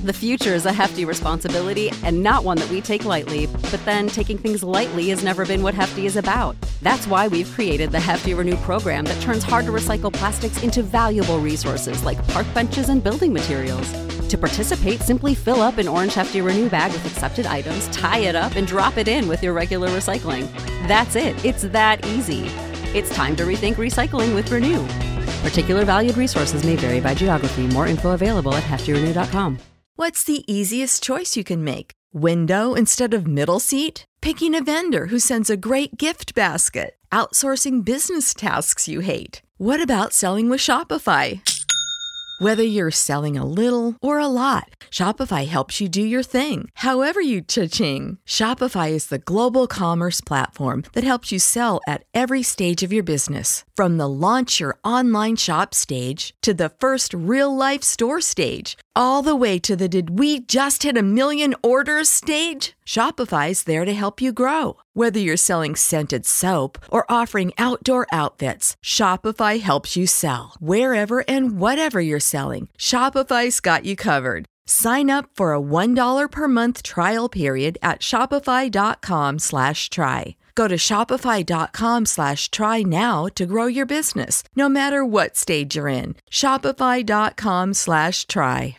The future is a hefty responsibility and not one that we take lightly, but then taking things lightly has never been what Hefty is about. That's why we've created the Hefty Renew program that turns hard-to-recycle plastics into valuable resources like park benches and building materials. To participate, simply fill up an orange Hefty Renew bag with accepted items, tie it up, and drop it in with your regular recycling. That's it. It's that easy. It's time to rethink recycling with Renew. Particular valued resources may vary by geography. More info available at heftyrenew.com. What's the easiest choice you can make? Window instead of middle seat? Picking a vendor who sends a great gift basket? Outsourcing business tasks you hate? What about selling with Shopify? Whether you're selling a little or a lot, Shopify helps you do your thing, however you cha-ching. Shopify is the global commerce platform that helps you sell at every stage of your business. From the launch your online shop stage to the first real-life store stage, all the way to the did we just hit 1 million orders stage. Shopify's there to help you grow. Whether you're selling scented soap or offering outdoor outfits, Shopify helps you sell. Wherever and whatever you're selling, Shopify's got you covered. Sign up for a $1 per month trial period at shopify.com/try. Go to shopify.com/try now to grow your business, no matter what stage you're in. Shopify.com/try.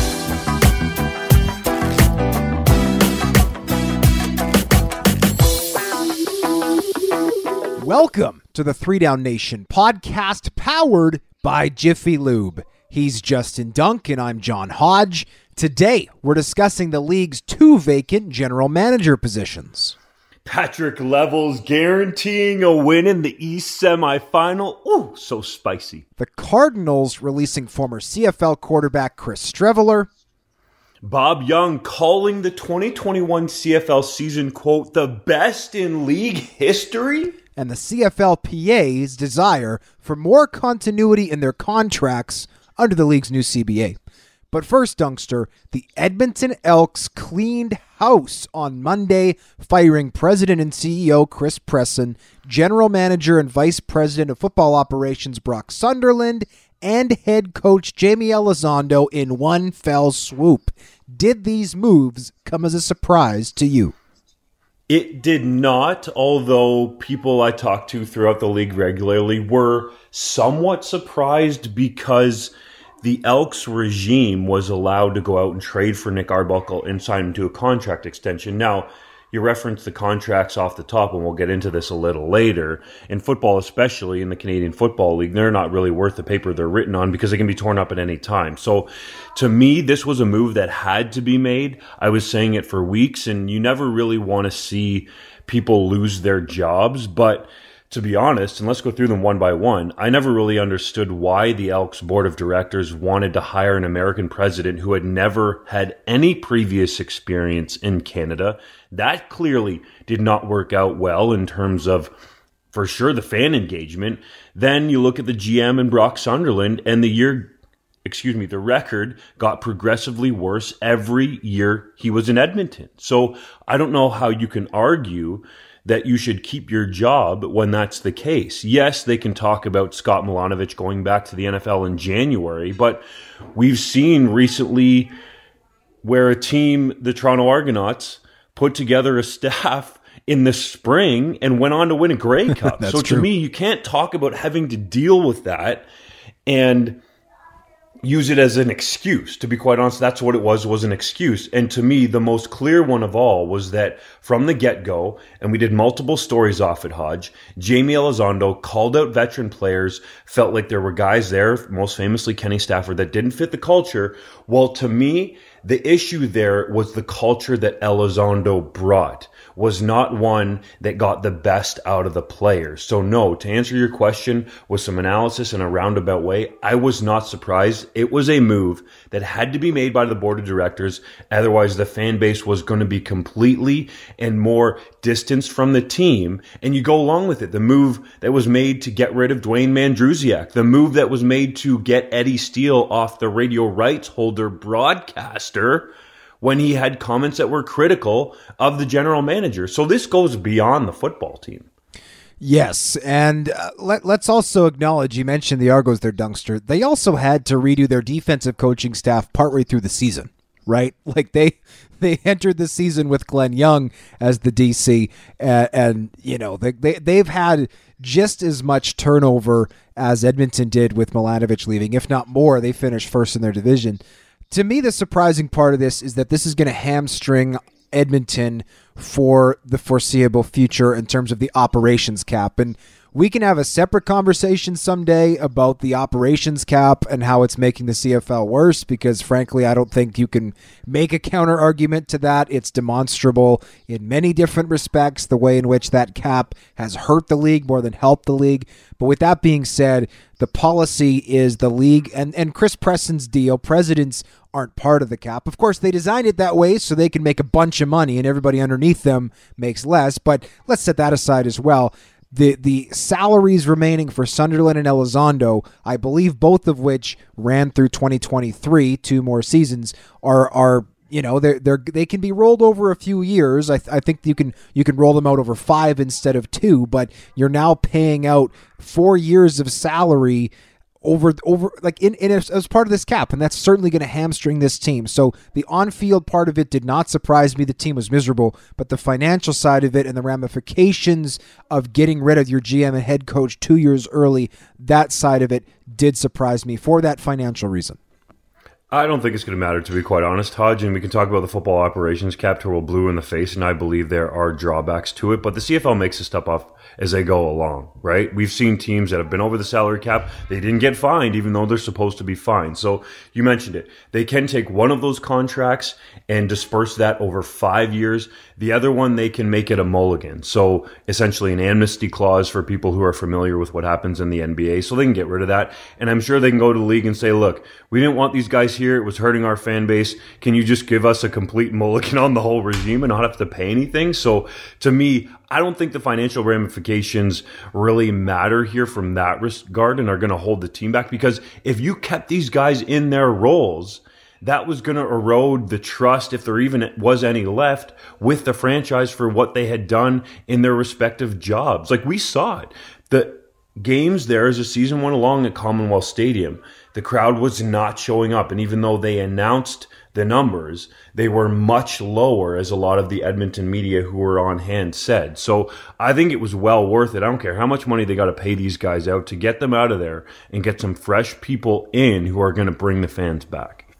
Welcome to the 3 Down Nation podcast powered by Jiffy Lube. He's Justin Dunk and I'm John Hodge. Today, we're discussing the league's 2 vacant general manager positions. Patrick Levels guaranteeing a win in the East semifinal. Ooh, so spicy. The Cardinals releasing former CFL quarterback Chris Streveler. Bob Young calling the 2021 CFL season, quote, the best in league history. And the CFLPA's desire for more continuity in their contracts under the league's new CBA. But first, Dunkster, the Edmonton Elks cleaned house on Monday, firing President and CEO Chris Presson, General Manager and Vice President of Football Operations Brock Sunderland, and head coach Jamie Elizondo in one fell swoop. Did these moves come as a surprise to you? It did not, although people I talked to throughout the league regularly were somewhat surprised because the Elks regime was allowed to go out and trade for Nick Arbuckle and sign him to a contract extension. Now, you referenced the contracts off the top, and we'll get into this a little later. In football, especially in the Canadian Football League, they're not really worth the paper they're written on because they can be torn up at any time. So to me, this was a move that had to be made. I was saying it for weeks, and you never really want to see people lose their jobs. But to be honest, and let's go through them one by one, I never really understood why the Elks board of directors wanted to hire an American president who had never had any previous experience in Canada. That clearly did not work out well in terms of, for sure, the fan engagement. Then you look at the GM and Brock Sunderland, and the record got progressively worse every year he was in Edmonton. So I don't know how you can argue that you should keep your job when that's the case. Yes, they can talk about Scott Milanovic going back to the NFL in January, but we've seen recently where a team, the Toronto Argonauts, put together a staff in the spring and went on to win a Grey Cup. So to me, you can't talk about having to deal with that and use it as an excuse. To be quite honest, that's what it was an excuse. And to me, the most clear one of all was that from the get-go, and we did multiple stories off at Hodge, Jamie Elizondo called out veteran players, felt like there were guys there, most famously Kenny Stafford, that didn't fit the culture. Well, to me, the issue there was the culture that Elizondo brought was not one that got the best out of the players. So no, to answer your question with some analysis in a roundabout way, I was not surprised. It was a move that had to be made by the board of directors. Otherwise, the fan base was going to be completely and more distanced from the team. And you go along with it. The move that was made to get rid of Dwayne Mandrusiak, the move that was made to get Eddie Steele off the radio rights holder broadcaster when he had comments that were critical of the general manager. So this goes beyond the football team. Yes, and let's also acknowledge, you mentioned the Argos there, Dunkster. They also had to redo their defensive coaching staff partway through the season. right? Like they entered the season with Glenn Young as the DC, and you know they've had just as much turnover as Edmonton did with Milanovic leaving, if not more. They finished first in their division. To me, the surprising part of this is that this is going to hamstring Edmonton for the foreseeable future in terms of the operations cap. And we can have a separate conversation someday about the operations cap and how it's making the CFL worse, because frankly, I don't think you can make a counter argument to that. It's demonstrable in many different respects, the way in which that cap has hurt the league more than helped the league. But with that being said, the policy is the league and Chris Preston's deal, presidents aren't part of the cap. Of course, they designed it that way so they can make a bunch of money and everybody underneath them makes less. But let's set that aside as well. The salaries remaining for Sunderland and Elizondo, I believe both of which ran through 2023, 2 more seasons, are you know, they can be rolled over a few years. I think you can roll them out over 5 instead of 2, but you're now paying out 4 years of salary over like as part of this cap, and that's certainly going to hamstring this team. So the on-field part of it did not surprise me. The team was miserable, but the financial side of it and the ramifications of getting rid of your GM and head coach 2 years early, that side of it did surprise me for that financial reason. I don't think it's going to matter, to be quite honest, Hodge, and we can talk about the football operations cap till we're blue in the face, and I believe there are drawbacks to it, but the CFL makes this stuff up as they go along, right? We've seen teams that have been over the salary cap. They didn't get fined, even though they're supposed to be fined. So you mentioned it. They can take one of those contracts and disperse that over 5 years. The other one, they can make it a mulligan. So essentially an amnesty clause for people who are familiar with what happens in the NBA. So they can get rid of that. And I'm sure they can go to the league and say, look, we didn't want these guys here. It was hurting our fan base. Can you just give us a complete mulligan on the whole regime and not have to pay anything? So to me, I don't think the financial ramifications really matter here from that regard and are going to hold the team back, because if you kept these guys in their roles, that was going to erode the trust, if there even was any left, with the franchise for what they had done in their respective jobs. Like we saw it. The games there as the season went along at Commonwealth Stadium, the crowd was not showing up. And even though they announced the numbers, they were much lower, as a lot of the Edmonton media who were on hand said. So I think it was well worth it. I don't care how much money they got to pay these guys out to get them out of there and get some fresh people in who are going to bring the fans back.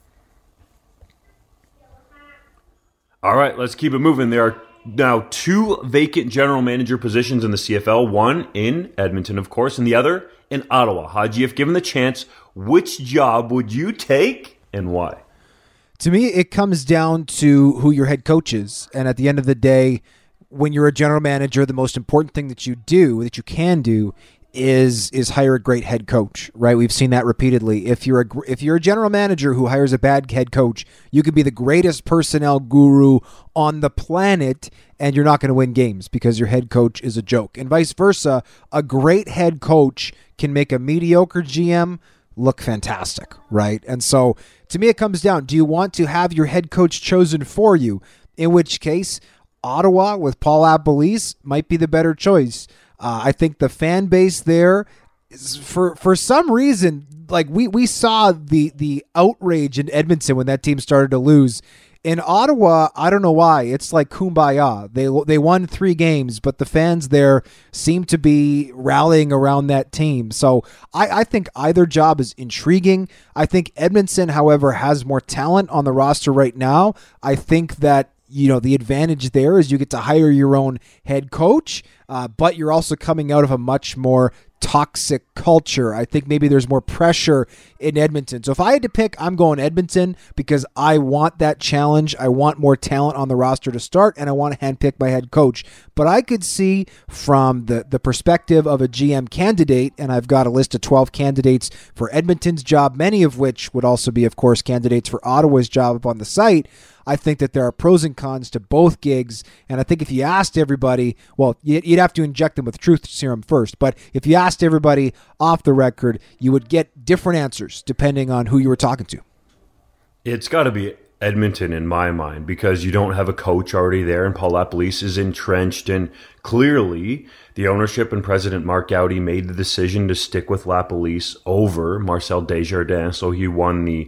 All right, let's keep it moving. There are now 2 vacant general manager positions in the CFL, one in Edmonton, of course, and the other in Ottawa. Haji, if given the chance, which job would you take and why? To me, it comes down to who your head coach is. And at the end of the day, when you're a general manager, the most important thing that you can do, is hire a great head coach, right? We've seen that repeatedly. If you're a general manager who hires a bad head coach, you could be the greatest personnel guru on the planet, and you're not going to win games because your head coach is a joke. And vice versa, a great head coach can make a mediocre GM look fantastic, right? And so to me, it comes down, do you want to have your head coach chosen for you? In which case, Ottawa with Paul Abelize might be the better choice. I think the fan base there, for some reason, like we saw the outrage in Edmonton when that team started to lose. In Ottawa, I don't know why. It's like kumbaya. They won 3 games, but the fans there seem to be rallying around that team. So I think either job is intriguing. I think Edmonton, however, has more talent on the roster right now. I think that, you know, the advantage there is you get to hire your own head coach, but you're also coming out of a much more toxic culture. I think maybe there's more pressure in Edmonton. So if I had to pick, I'm going Edmonton because I want that challenge. I want more talent on the roster to start, and I want to handpick my head coach. But I could see from the perspective of a GM candidate, and I've got a list of 12 candidates for Edmonton's job, many of which would also be, of course, candidates for Ottawa's job up on the site. I think that there are pros and cons to both gigs, and I think if you asked everybody, well, you'd have to inject them with truth serum first, but if you asked everybody off the record, you would get different answers depending on who you were talking to. It's got to be Edmonton in my mind, because you don't have a coach already there, and Paul Abelize is entrenched, and clearly the ownership and president Mark Gowdy made the decision to stick with Abelize over Marcel Desjardins, so he won the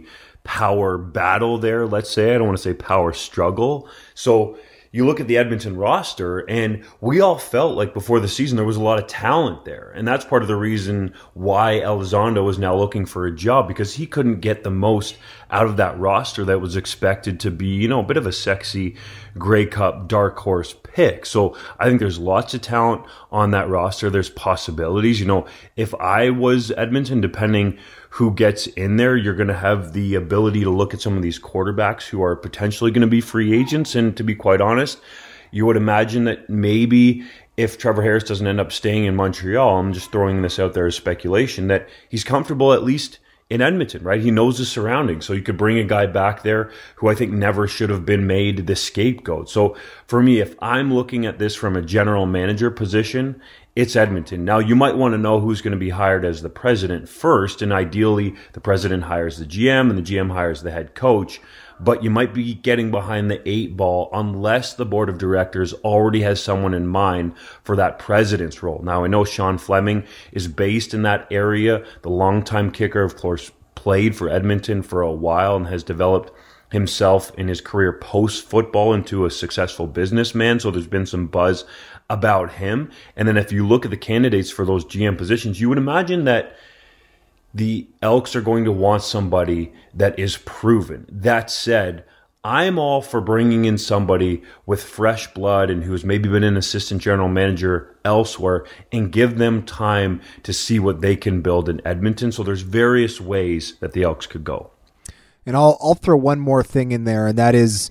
power battle there, let's say. I don't want to say power struggle. So you look at the Edmonton roster, and we all felt like before the season there was a lot of talent there. And that's part of the reason why Elizondo is now looking for a job, because he couldn't get the most out of that roster that was expected to be, a bit of a sexy Grey Cup dark horse pick. So I think there's lots of talent on that roster. There's possibilities. If I was Edmonton, depending who gets in there, you're going to have the ability to look at some of these quarterbacks who are potentially going to be free agents. And to be quite honest, you would imagine that maybe if Trevor Harris doesn't end up staying in Montreal, I'm just throwing this out there as speculation, that he's comfortable at least in Edmonton, right? He knows the surroundings. So you could bring a guy back there who I think never should have been made the scapegoat. So for me, if I'm looking at this from a general manager position, it's Edmonton. Now, you might want to know who's going to be hired as the president first, and ideally the president hires the GM and the GM hires the head coach, but you might be getting behind the 8 ball unless the board of directors already has someone in mind for that president's role. Now, I know Sean Fleming is based in that area. The longtime kicker, of course, played for Edmonton for a while and has developed himself in his career post-football into a successful businessman. So there's been some buzz about him. And then if you look at the candidates for those GM positions, you would imagine that the Elks are going to want somebody that is proven. That said, I'm all for bringing in somebody with fresh blood and who's maybe been an assistant general manager elsewhere and give them time to see what they can build in Edmonton. So there's various ways that the Elks could go. And I'll throw one more thing in there, and that is,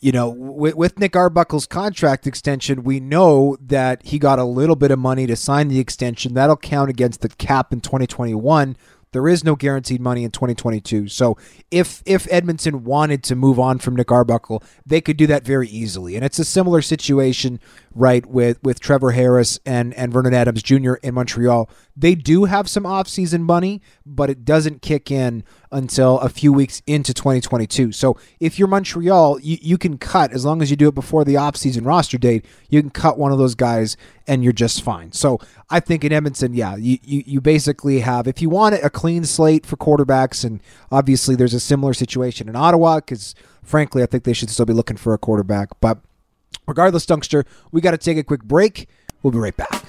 with Nick Arbuckle's contract extension, we know that he got a little bit of money to sign the extension. That'll count against the cap in 2021. There is no guaranteed money in 2022. So if Edmonton wanted to move on from Nick Arbuckle, they could do that very easily. And it's a similar situation, right, with Trevor Harris and Vernon Adams Jr. in Montreal. They do have some offseason money, but it doesn't kick in until a few weeks into 2022. So if you're Montreal, you can cut, as long as you do it before the offseason roster date, you can cut one of those guys and you're just fine. So I think in Edmonton, you basically have, if you want a clean slate for quarterbacks, and obviously there's a similar situation in Ottawa, because frankly, I think they should still be looking for a quarterback. But regardless, Dunkster, we got to take a quick break. We'll be right back.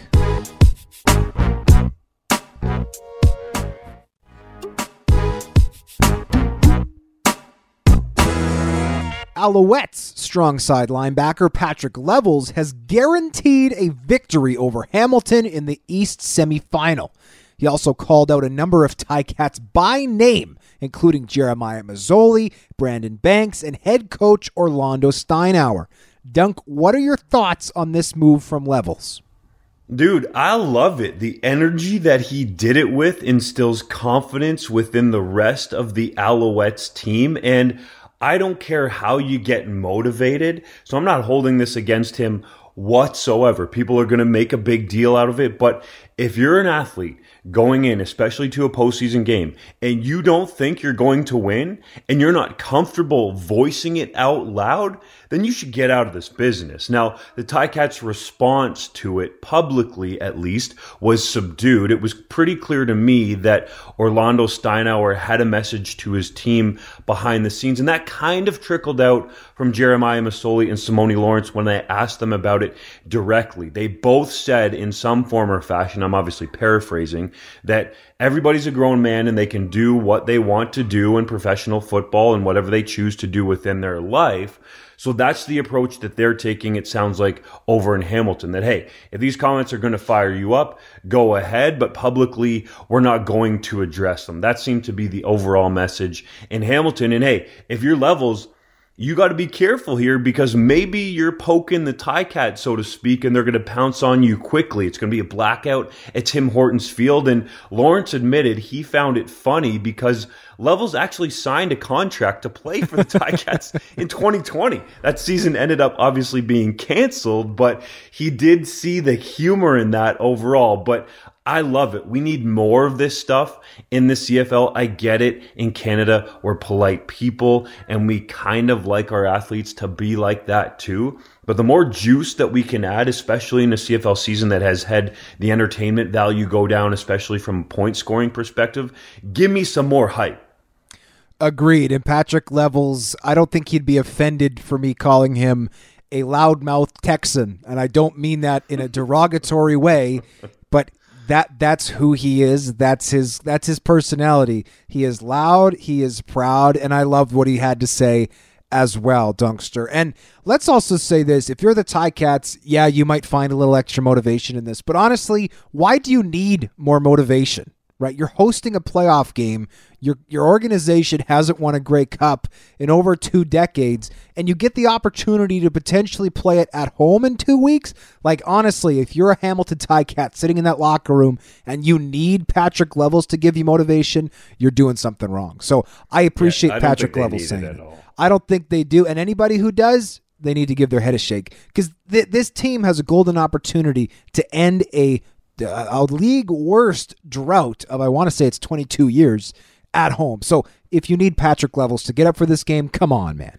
Alouettes strong side linebacker Patrick Levels has guaranteed a victory over Hamilton in the East semifinal. He also called out a number of Ticats by name, including Jeremiah Mazzoli, Brandon Banks, and head coach Orlando Steinauer. Dunk, what are your thoughts on this move from Levels? Dude, I love it. The energy that he did it with instills confidence within the rest of the Alouettes team, and I don't care how you get motivated, so I'm not holding this against him whatsoever. People are going to make a big deal out of it, but if you're an athlete going in, especially to a postseason game, and you don't think you're going to win, and you're not comfortable voicing it out loud, then you should get out of this business. Now, the Ticats' response to it, publicly at least, was subdued. It was pretty clear to me that Orlando Steinauer had a message to his team behind the scenes, and that kind of trickled out from Jeremiah Masoli and Simone Lawrence when I asked them about it directly. They both said in some form or fashion, I'm obviously paraphrasing, that everybody's a grown man and they can do what they want to do in professional football and whatever they choose to do within their life. So that's the approach that they're taking, it sounds like, over in Hamilton. That, hey, if these comments are going to fire you up, go ahead, but publicly, we're not going to address them. That seemed to be the overall message in Hamilton. And hey, if you're Levels, you got to be careful here, because maybe you're poking the Ticat, so to speak, and they're going to pounce on you quickly. It's going to be a blackout at Tim Hortons Field. And Lawrence admitted he found it funny because Levels actually signed a contract to play for the Ticats in 2020. That season ended up obviously being canceled, but he did see the humor in that overall. But I love it. We need more of this stuff in the CFL. I get it. In Canada, we're polite people, and we kind of like our athletes to be like that too. But the more juice that we can add, especially in a CFL season that has had the entertainment value go down, especially from a point scoring perspective, give me some more hype. Agreed. And Patrick Levels, I don't think he'd be offended for me calling him a loudmouth Texan. And I don't mean that in a derogatory way, but that's who he is. That's his personality. He is loud, he is proud, and I loved what he had to say as well, Dunkster. And let's also say this, if you're the Ticats, yeah, you might find a little extra motivation in this, but honestly, why do you need more motivation? Right? You're hosting a playoff game. Your organization hasn't won a Grey Cup in over 2 decades, and you get the opportunity to potentially play it at home in 2 weeks. Like, honestly, if you're a Hamilton Ticat sitting in that locker room and you need Patrick Levels to give you motivation, you're doing something wrong. So I appreciate Patrick Levels saying it. I don't think they do, and anybody who does, they need to give their head a shake, because this team has a golden opportunity to end a league worst drought of, I want to say it's 22 years at home. So if you need Patrick Levels to get up for this game, come on, man.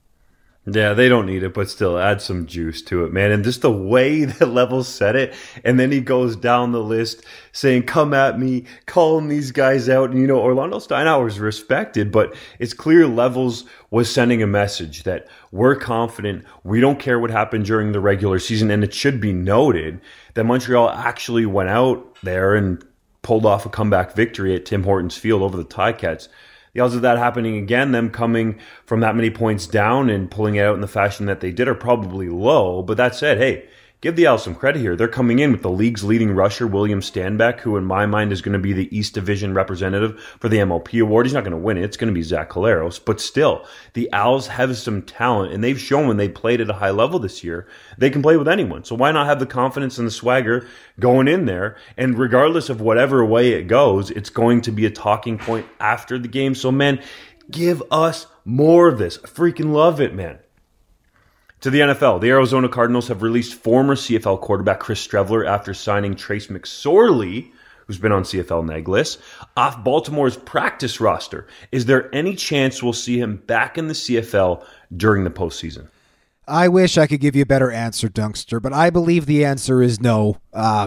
Yeah, they don't need it, but still add some juice to it, man. And just the way that Levels said it, and then he goes down the list saying, come at me, calling these guys out. And, Orlando Steinauer is respected, but it's clear Levels was sending a message that we're confident, we don't care what happened during the regular season. And it should be noted that Montreal actually went out there and pulled off a comeback victory at Tim Hortons Field over the Ticats. The odds of that happening again, them coming from that many points down and pulling it out in the fashion that they did, are probably low. But that said, hey, give the Als some credit here. They're coming in with the league's leading rusher, William Stanback, who in my mind is going to be the East Division representative for the MLP award. He's not going to win it. It's going to be Zach Collaros. But still, the Als have some talent, and they've shown when they played at a high level this year, they can play with anyone. So why not have the confidence and the swagger going in there? And regardless of whatever way it goes, it's going to be a talking point after the game. So, man, give us more of this. I freaking love it, man. To the NFL, the Arizona Cardinals have released former CFL quarterback Chris Streveler after signing Trace McSorley, who's been on CFL neg lists, off Baltimore's practice roster. Is there any chance we'll see him back in the CFL during the postseason? I wish I could give you a better answer, Dunkster, but I believe the answer is no.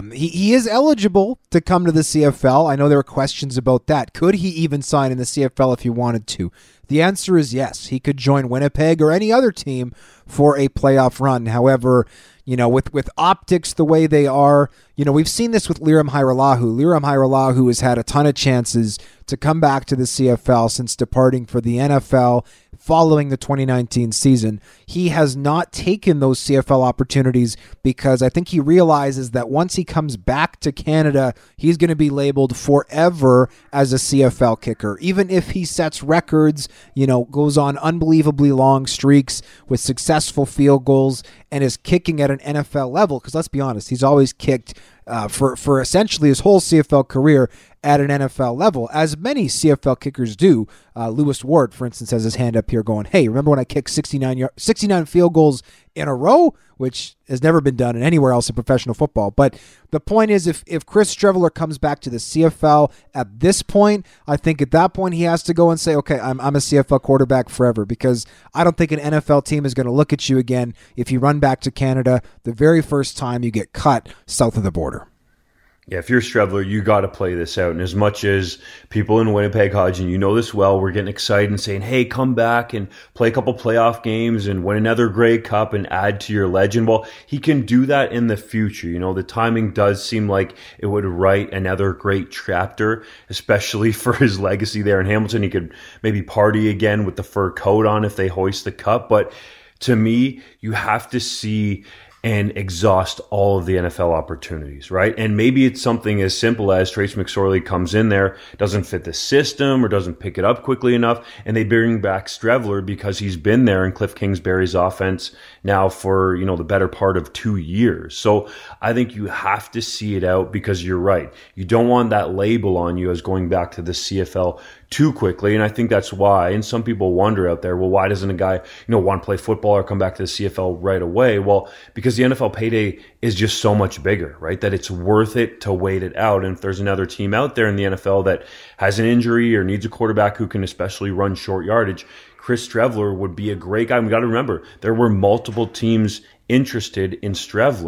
He is eligible to come to the CFL. I know there were questions about that. Could he even sign in the CFL if he wanted to? The answer is yes. He could join Winnipeg or any other team for a playoff run. However, with optics the way they are, we've seen this with Liram Hajrullahu. Liram Hajrullahu has had a ton of chances to come back to the CFL since departing for the NFL following the 2019 season. He has not taken those CFL opportunities because I think he realizes that once he comes back to Canada, he's going to be labeled forever as a CFL kicker. Even if he sets records, goes on unbelievably long streaks with successful field goals and is kicking at an NFL level, because let's be honest, he's always kicked for essentially his whole CFL career at an NFL level, as many CFL kickers do. Lewis Ward, for instance, has his hand up here going, hey, remember when I kicked 69 field goals in a row? Which has never been done anywhere else in professional football. But the point is, if Chris Streveler comes back to the CFL at this point, I think at that point he has to go and say, okay, I'm a CFL quarterback forever, because I don't think an NFL team is going to look at you again if you run back to Canada the very first time you get cut south of the border. Yeah, if you're Streveler, you got to play this out. And as much as people in Winnipeg, Hodge, and this well, we're getting excited and saying, hey, come back and play a couple playoff games and win another Grey Cup and add to your legend. Well, he can do that in the future. The timing does seem like it would write another great chapter, especially for his legacy there in Hamilton. He could maybe party again with the fur coat on if they hoist the cup. But to me, you have to see and exhaust all of the NFL opportunities, right? And maybe it's something as simple as Trace McSorley comes in there, doesn't fit the system or doesn't pick it up quickly enough, and they bring back Streveler because he's been there in Cliff Kingsbury's offense now for, the better part of 2 years. So I think you have to see it out, because you're right. You don't want that label on you as going back to the CFL too quickly. And I think that's why, and some people wonder out there, well, why doesn't a guy, want to play football or come back to the CFL right away? Well, because the NFL payday is just so much bigger, right? That it's worth it to wait it out. And if there's another team out there in the NFL that has an injury or needs a quarterback who can especially run short yardage, Chris Streveler would be a great guy. We got to remember, there were multiple teams interested in Streveler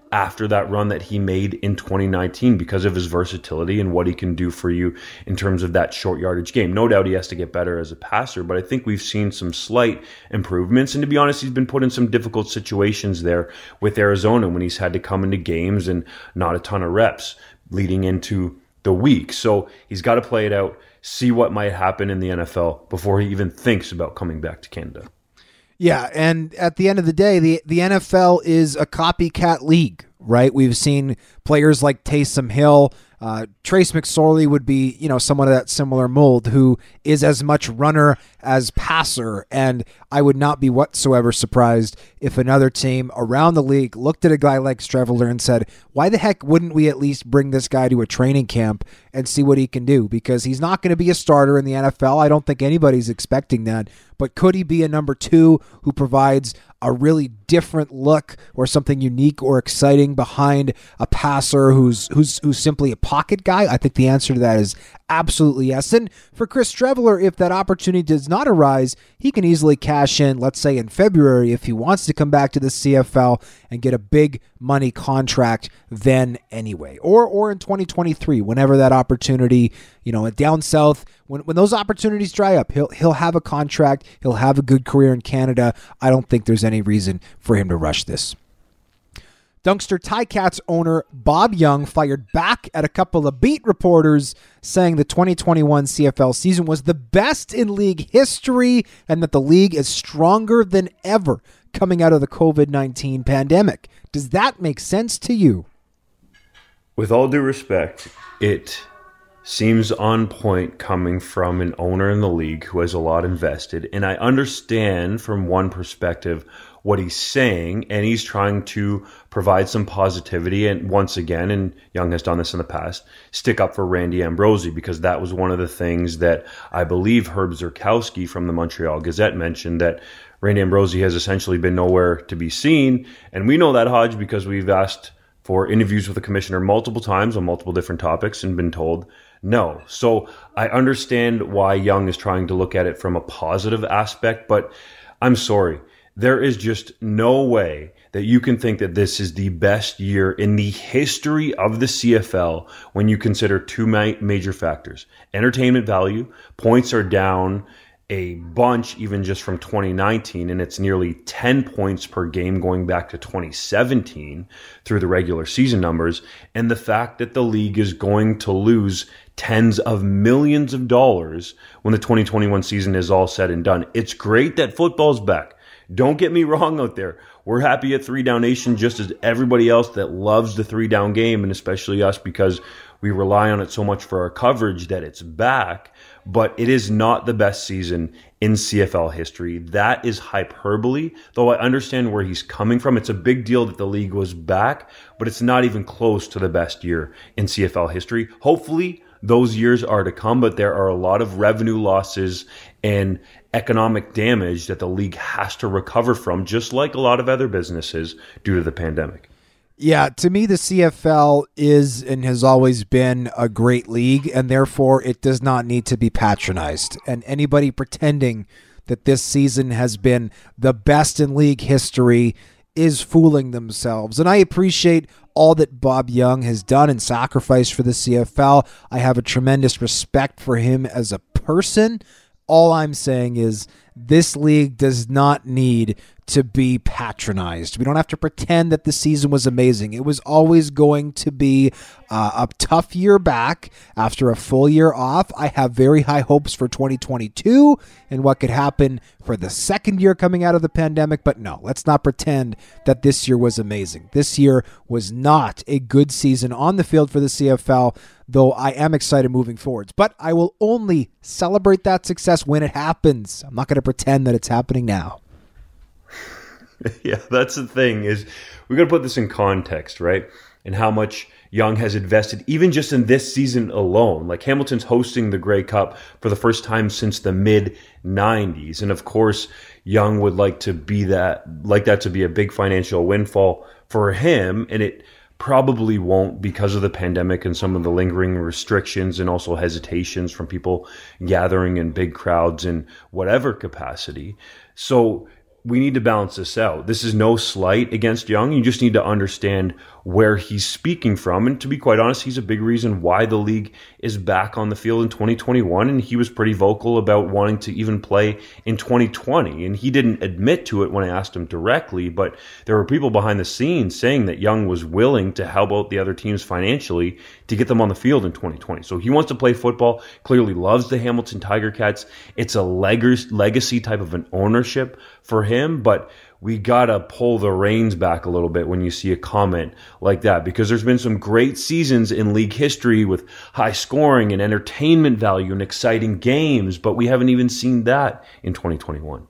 after that run that he made in 2019 because of his versatility and what he can do for you in terms of that short yardage game. No doubt he has to get better as a passer, but I think we've seen some slight improvements. And to be honest, he's been put in some difficult situations there with Arizona when he's had to come into games and not a ton of reps leading into the week. So he's got to play it out, see what might happen in the NFL before he even thinks about coming back to Canada. Yeah, and at the end of the day, the NFL is a copycat league, right? We've seen players like Taysom Hill. Trace McSorley would be, someone of that similar mold who is as much runner as passer. And I would not be whatsoever surprised if another team around the league looked at a guy like Streveler and said, why the heck wouldn't we at least bring this guy to a training camp and see what he can do? Because he's not going to be a starter in the NFL. I don't think anybody's expecting that. But could he be a number 2 who provides a really different look or something unique or exciting behind a passer who's simply a pocket guy? I think the answer to that is absolutely yes. And for Chris Streveler, if that opportunity does not arise, he can easily cash in, let's say in February, if he wants to come back to the CFL and get a big money contract then anyway. Or in 2023, whenever that opportunity, down south, when those opportunities dry up, he'll have a contract, he'll have a good career in Canada. I don't think there's any reason for him to rush this. Dunkster Ticats owner Bob Young fired back at a couple of beat reporters saying the 2021 CFL season was the best in league history and that the league is stronger than ever coming out of the COVID-19 pandemic. Does that make sense to you? With all due respect, it seems on point coming from an owner in the league who has a lot invested. And I understand from one perspective what he's saying, and he's trying to provide some positivity. And once again, and Young has done this in the past, stick up for Randy Ambrosie, because that was one of the things that I believe Herb Zurkowski from the Montreal Gazette mentioned, that Randy Ambrosie has essentially been nowhere to be seen. And we know that, Hodge, because we've asked for interviews with the commissioner multiple times on multiple different topics and been told no. So I understand why Young is trying to look at it from a positive aspect, but I'm sorry. There is just no way that you can think that this is the best year in the history of the CFL when you consider two major factors. Entertainment value, points are down a bunch even just from 2019, and it's nearly 10 points per game going back to 2017 through the regular season numbers, and the fact that the league is going to lose tens of millions of dollars when the 2021 season is all said and done. It's great that football's back. Don't get me wrong out there. We're happy at 3 Down Nation just as everybody else that loves the 3 Down game, and especially us because we rely on it so much for our coverage that it's back. But it is not the best season in CFL history. That is hyperbole, though I understand where he's coming from. It's a big deal that the league was back, but it's not even close to the best year in CFL history. Hopefully, those years are to come, but there are a lot of revenue losses and economic damage that the league has to recover from, just like a lot of other businesses due to the pandemic. Yeah, to me, the CFL is and has always been a great league, and therefore it does not need to be patronized. And anybody pretending that this season has been the best in league history is fooling themselves. And I appreciate all that Bob Young has done and sacrificed for the CFL. I have a tremendous respect for him as a person. All I'm saying is this league does not need to be patronized. We don't have to pretend that the season was amazing. It was always going to be a tough year back after a full year off. I have very high hopes for 2022 and what could happen for the second year coming out of the pandemic. But no, let's not pretend that this year was amazing. This year was not a good season on the field for the CFL, though I am excited moving forwards. But I will only celebrate that success when it happens. I'm not going to pretend that it's happening now. Yeah, that's the thing, is we got to put this in context, right? And how much Young has invested even just in this season alone. Like, Hamilton's hosting the Grey Cup for the first time since the mid-90s. And of course, Young would like that to be a big financial windfall for him, and it probably won't because of the pandemic and some of the lingering restrictions and also hesitations from people gathering in big crowds in whatever capacity. So we need to balance this out. This is no slight against Young. You just need to understand where he's speaking from. And to be quite honest, he's a big reason why the league is back on the field in 2021. And he was pretty vocal about wanting to even play in 2020. And he didn't admit to it when I asked him directly, but there were people behind the scenes saying that Young was willing to help out the other teams financially to get them on the field in 2020. So he wants to play football, clearly loves the Hamilton Tiger Cats. It's a legacy type of an ownership for him, but we gotta pull the reins back a little bit when you see a comment like that, because there's been some great seasons in league history with high scoring and entertainment value and exciting games, but we haven't even seen that in 2021.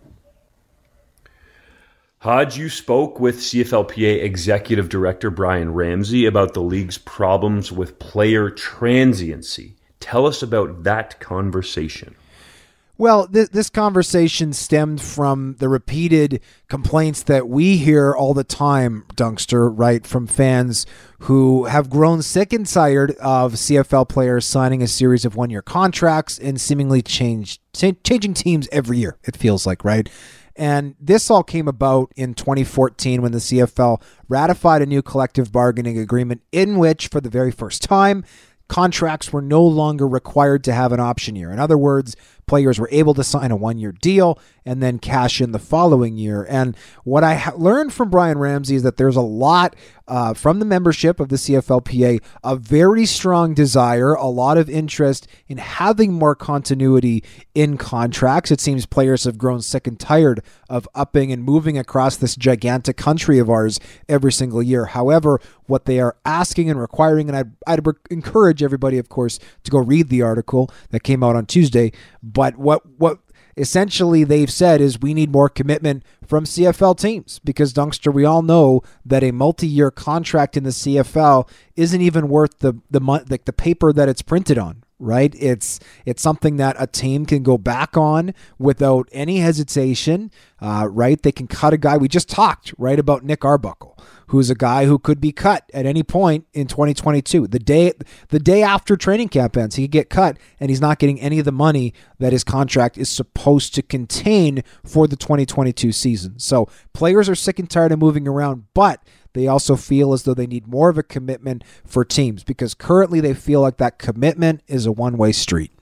Hodge, you spoke with CFLPA Executive Director Brian Ramsey about the league's problems with player transiency. Tell us about that conversation. Well, this conversation stemmed from the repeated complaints that we hear all the time, Dunkster, right, from fans who have grown sick and tired of CFL players signing a series of one-year contracts and seemingly changing teams every year, it feels like, right? And this all came about in 2014 when the CFL ratified a new collective bargaining agreement in which, for the very first time, contracts were no longer required to have an option year. In other words, players were able to sign a one-year deal and then cash in the following year. And what I learned from Brian Ramsey is that there's a lot from the membership of the CFLPA, a very strong desire, a lot of interest in having more continuity in contracts. It seems players have grown sick and tired of upping and moving across this gigantic country of ours every single year. However, what they are asking and requiring, and I'd encourage everybody, of course, to go read the article that came out on Tuesday, but what essentially they've said is we need more commitment from CFL teams, because, Dunkster, we all know that a multi-year contract in the CFL isn't even worth the paper that it's printed on, right? It's something that a team can go back on without any hesitation, right? They can cut a guy. We just talked, right, about Nick Arbuckle, who's a guy who could be cut at any point in 2022. The day after training camp ends, he could get cut, and he's not getting any of the money that his contract is supposed to contain for the 2022 season. So players are sick and tired of moving around, but they also feel as though they need more of a commitment for teams, because currently they feel like that commitment is a one-way street.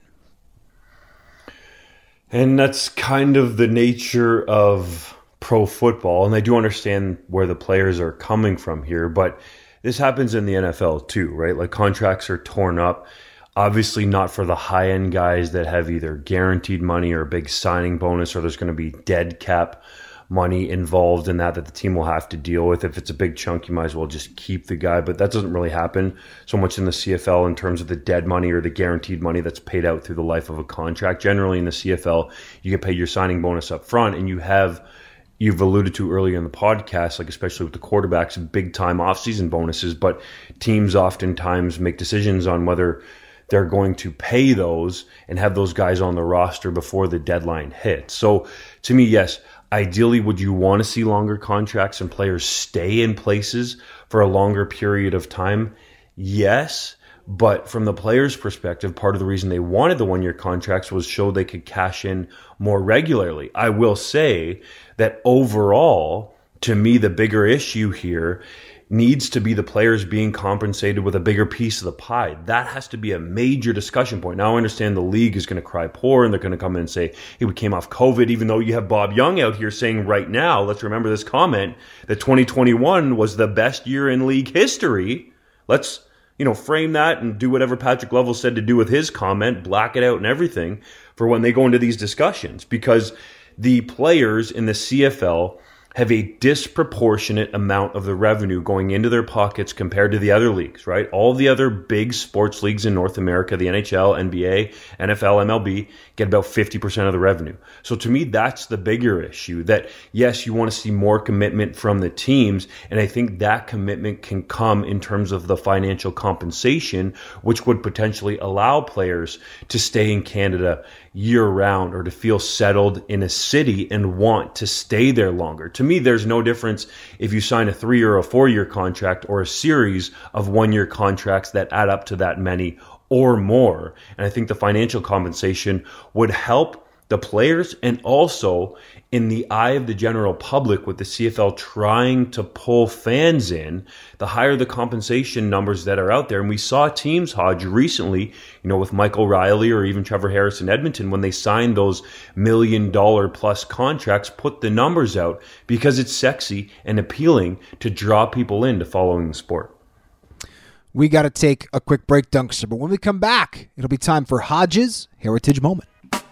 And that's kind of the nature of pro football, and I do understand where the players are coming from here, but this happens in the NFL too, right? Like, contracts are torn up, obviously not for the high-end guys that have either guaranteed money or a big signing bonus, or there's going to be dead cap money involved in that the team will have to deal with. If it's a big chunk, you might as well just keep the guy, but that doesn't really happen so much in the CFL in terms of the dead money or the guaranteed money that's paid out through the life of a contract. Generally in the CFL, you get paid your signing bonus up front, and you've alluded to earlier in the podcast, like especially with the quarterbacks, big time offseason bonuses, but teams oftentimes make decisions on whether they're going to pay those and have those guys on the roster before the deadline hits. So to me, yes, ideally, would you want to see longer contracts and players stay in places for a longer period of time? Yes. But from the players' perspective, part of the reason they wanted the one-year contracts was so they could cash in more regularly. I will say that overall, to me, the bigger issue here needs to be the players being compensated with a bigger piece of the pie. That has to be a major discussion point. Now, I understand the league is going to cry poor, and they're going to come in and say, hey, we came off COVID, even though you have Bob Young out here saying right now, let's remember this comment, that 2021 was the best year in league history. Let's frame that and do whatever Patrick Lovell said to do with his comment, black it out and everything for when they go into these discussions, because the players in the CFL have a disproportionate amount of the revenue going into their pockets compared to the other leagues, right? All the other big sports leagues in North America, the NHL, NBA, NFL, MLB, get about 50% of the revenue. So to me, that's the bigger issue, that yes, you want to see more commitment from the teams, and I think that commitment can come in terms of the financial compensation, which would potentially allow players to stay in Canada year-round, or to feel settled in a city and want to stay there longer. To me, there's no difference if you sign a 3 or a 4-year contract or a series of 1-year contracts that add up to that many or more. And I think the financial compensation would help the players and also in the eye of the general public, with the CFL trying to pull fans in, the higher the compensation numbers that are out there. And we saw teams, Hodge, recently, with Michael Riley or even Trevor Harris in Edmonton, when they signed those $1 million plus contracts, put the numbers out because it's sexy and appealing to draw people into following the sport. We got to take a quick break, Dunkster, but when we come back, it'll be time for Hodge's Heritage Moment.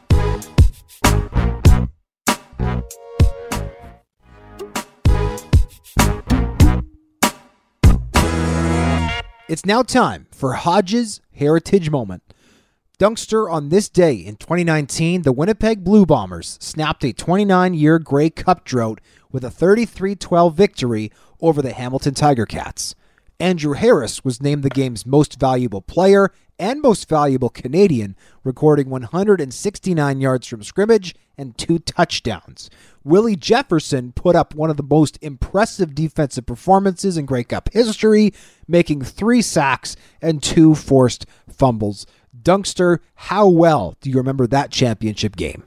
It's now time for Hodge's Heritage Moment. Dunkster, on this day in 2019, the Winnipeg Blue Bombers snapped a 29-year Grey Cup drought with a 33-12 victory over the Hamilton Tiger Cats. Andrew Harris was named the game's most valuable player and most valuable Canadian, recording 169 yards from scrimmage and 2 touchdowns. Willie Jefferson put up one of the most impressive defensive performances in Grey Cup history, making 3 sacks and 2 forced fumbles. Dunkster, how well do you remember that championship game?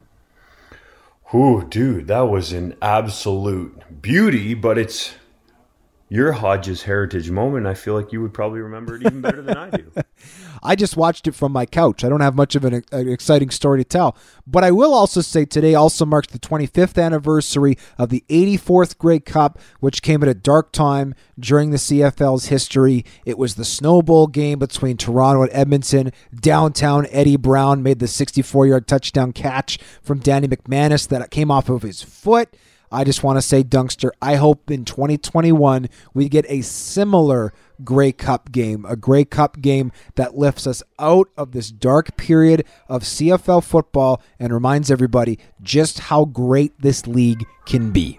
Ooh, dude, that was an absolute beauty, but it's your Hodge's Heritage Moment. I feel like you would probably remember it even better than I do. I just watched it from my couch. I don't have much of an exciting story to tell. But I will also say today also marks the 25th anniversary of the 84th Grey Cup, which came at a dark time during the CFL's history. It was the Snow Bowl game between Toronto and Edmonton. Downtown Eddie Brown made the 64-yard touchdown catch from Danny McManus that came off of his foot. I just want to say, Dunkster, I hope in 2021 we get a similar Grey Cup game, a Grey Cup game that lifts us out of this dark period of CFL football and reminds everybody just how great this league can be.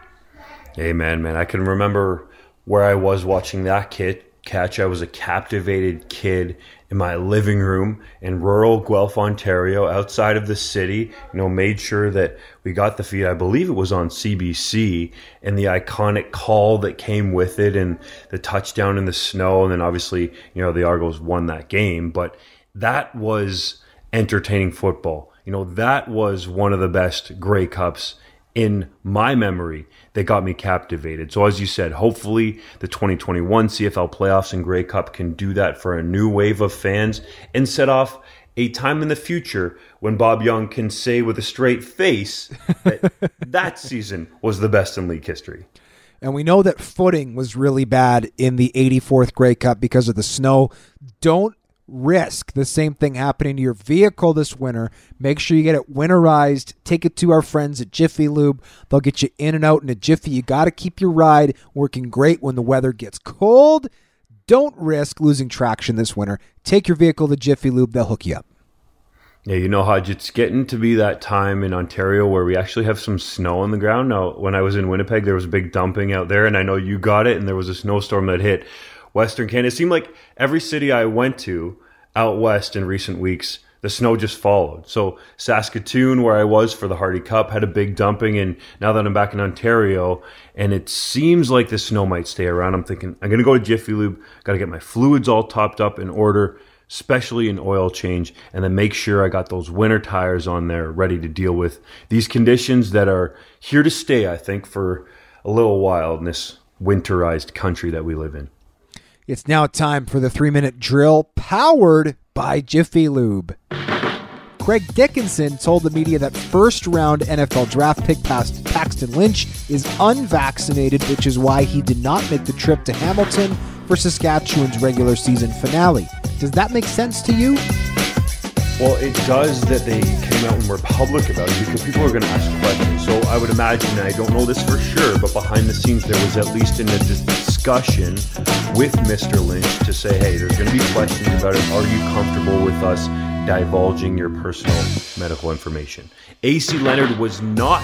Hey, man, I can remember where I was watching that catch. I was a captivated kid in my living room in rural Guelph, Ontario, outside of the city. Made sure that we got the feed. I believe it was on CBC, and the iconic call that came with it and the touchdown in the snow. And then obviously, the Argos won that game, but that was entertaining football. That was one of the best Grey Cups in my memory that got me captivated. So as you said, hopefully the 2021 CFL playoffs and Grey Cup can do that for a new wave of fans and set off a time in the future when Bob Young can say with a straight face that that season was the best in league history. And we know that footing was really bad in the 84th Grey Cup because of the snow. Don't risk the same thing happening to your vehicle this winter. Make sure you get it winterized. Take it to our friends at Jiffy Lube. They'll get you in and out in a jiffy. You got to keep your ride working great when the weather gets cold. Don't risk losing traction this winter. Take your vehicle to Jiffy Lube. They'll hook you up. Yeah, Hodge, it's getting to be that time in Ontario where we actually have some snow on the ground. Now, when I was in Winnipeg, there was a big dumping out there, and I know you got it, and there was a snowstorm that hit Western Canada. It seemed like every city I went to out west in recent weeks, the snow just followed. So Saskatoon, where I was for the Hardy Cup, had a big dumping, and now that I'm back in Ontario, and it seems like the snow might stay around, I'm thinking, I'm going to go to Jiffy Lube, got to get my fluids all topped up in order, especially an oil change, and then make sure I got those winter tires on there ready to deal with these conditions that are here to stay, I think, for a little while in this winterized country that we live in. It's now time for the 3-minute drill powered by Jiffy Lube. Craig Dickinson told the media that first-round NFL draft pick Paxton Lynch is unvaccinated, which is why he did not make the trip to Hamilton for Saskatchewan's regular season finale. Does that make sense to you? Well, it does that they came out and were public about it because people are going to ask questions. So I would imagine, and I don't know this for sure, but behind the scenes there was at least a discussion with Mr. Lynch to say, hey, there's going to be questions about it. Are you comfortable with us divulging your personal medical information? AC Leonard was not,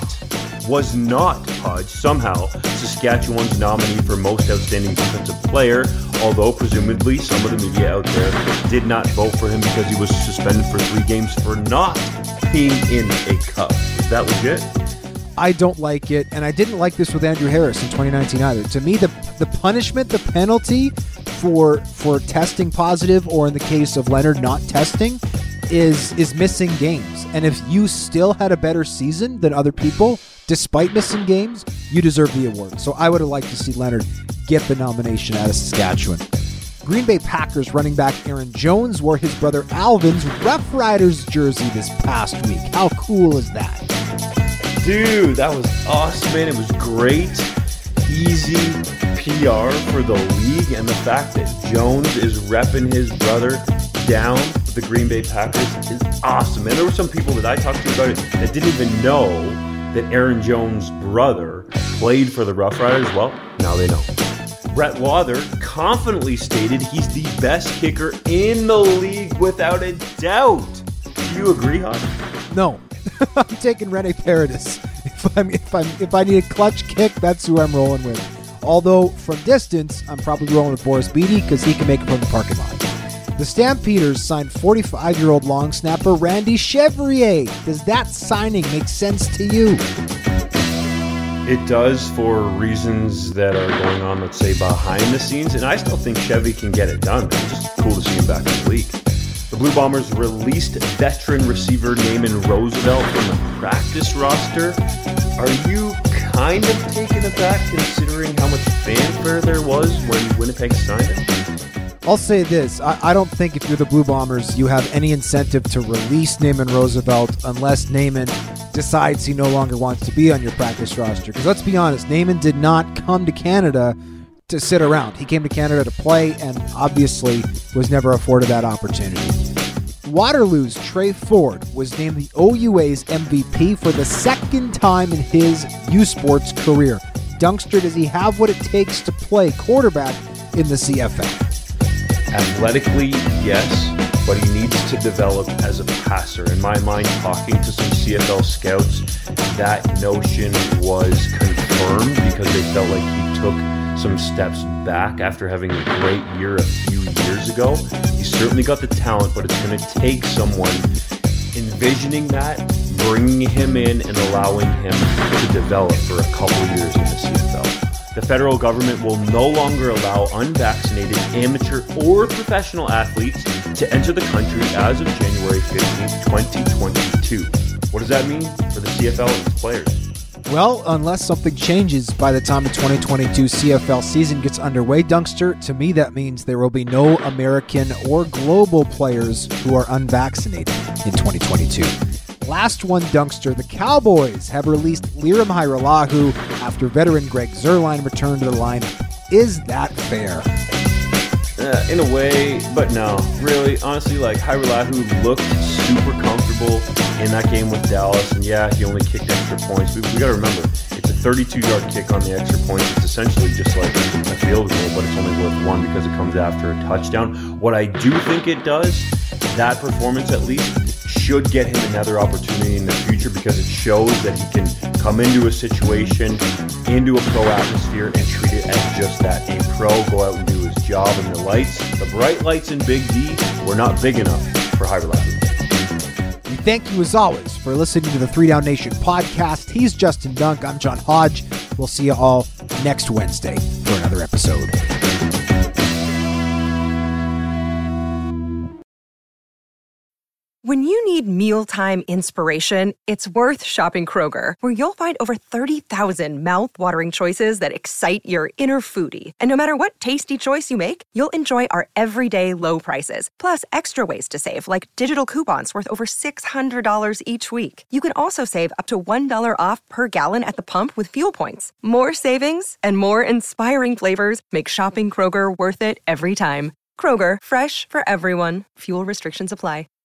Hodge, somehow Saskatchewan's nominee for most outstanding defensive player, although presumably some of the media out there did not vote for him because he was suspended for 3 games for not being in a cup. Is that legit? I don't like it, and I didn't like this with Andrew Harris in 2019 either. To me, the punishment, the penalty for testing positive, or in the case of Leonard not testing, is missing games. And if you still had a better season than other people, despite missing games, you deserve the award. So I would have liked to see Leonard get the nomination out of Saskatchewan. Green Bay Packers running back Aaron Jones wore his brother Alvin's Rough Riders jersey this past week. How cool is that? Dude, that was awesome, man. It was great, easy PR for the league, and the fact that Jones is repping his brother down with the Green Bay Packers is awesome. And there were some people that I talked to about it that didn't even know that Aaron Jones' brother played for the Rough Riders. Well, now they know. Brett Wather confidently stated he's the best kicker in the league without a doubt. Do you agree, Hon? No. I'm taking Rene Paredes. If I need a clutch kick, that's who I'm rolling with. Although from distance, I'm probably rolling with Boris Beatty because he can make it from the parking lot. The Stampeders signed 45-year-old long snapper Randy Chevrier. Does that signing make sense to you? It does, for reasons that are going on, let's say, behind the scenes. And I still think Chevy can get it done. It's just cool to see him back in the league. The Blue Bombers released veteran receiver Naaman Roosevelt from the practice roster. Are you kind of taken aback considering how much fanfare there was when Winnipeg signed him? I'll say this. I don't think if you're the Blue Bombers, you have any incentive to release Naaman Roosevelt unless Naaman decides he no longer wants to be on your practice roster. Because let's be honest, Naaman did not come to Canada to sit around. He came to Canada to play and obviously was never afforded that opportunity. Waterloo's Trey Ford was named the OUA's MVP for the second time in his U Sports career. Dunkster, does he have what it takes to play quarterback in the CFL? Athletically, yes, but he needs to develop as a passer. In my mind, talking to some CFL scouts, that notion was confirmed because they felt like he took some steps back after having a great year a few years ago. He's certainly got the talent, but it's going to take someone envisioning that, bringing him in and allowing him to develop for a couple years in the CFL. The federal government will no longer allow unvaccinated amateur or professional athletes to enter the country as of January 15th, 2022. What does that mean for the CFL and its players? Well, unless something changes by the time the 2022 CFL season gets underway, Dunkster, to me that means there will be no American or global players who are unvaccinated in 2022. Last one, Dunkster, the Cowboys have released Lirim Hajrullahu after veteran Greg Zuerlein returned to the lineup. Is that fair? In a way, but no. Really, honestly, like, Hajrullahu looked super comfortable in that game with Dallas, and yeah, he only kicked extra points. We got to remember, it's a 32-yard kick on the extra points. It's essentially just like a field goal, but it's only worth one because it comes after a touchdown. What I do think it does, that performance at least, should get him another opportunity in the future because it shows that he can come into a situation, into a pro atmosphere, and treat it as just that, a pro, go out and do his job. And the bright lights in Big D were not big enough for Hajrullahu. We thank you as always for listening to the 3 Down Nation podcast. He's Justin Dunk. I'm John Hodge. We'll see you all next Wednesday for another episode. When you need mealtime inspiration, it's worth shopping Kroger, where you'll find over 30,000 mouth-watering choices that excite your inner foodie. And no matter what tasty choice you make, you'll enjoy our everyday low prices, plus extra ways to save, like digital coupons worth over $600 each week. You can also save up to $1 off per gallon at the pump with fuel points. More savings and more inspiring flavors make shopping Kroger worth it every time. Kroger, fresh for everyone. Fuel restrictions apply.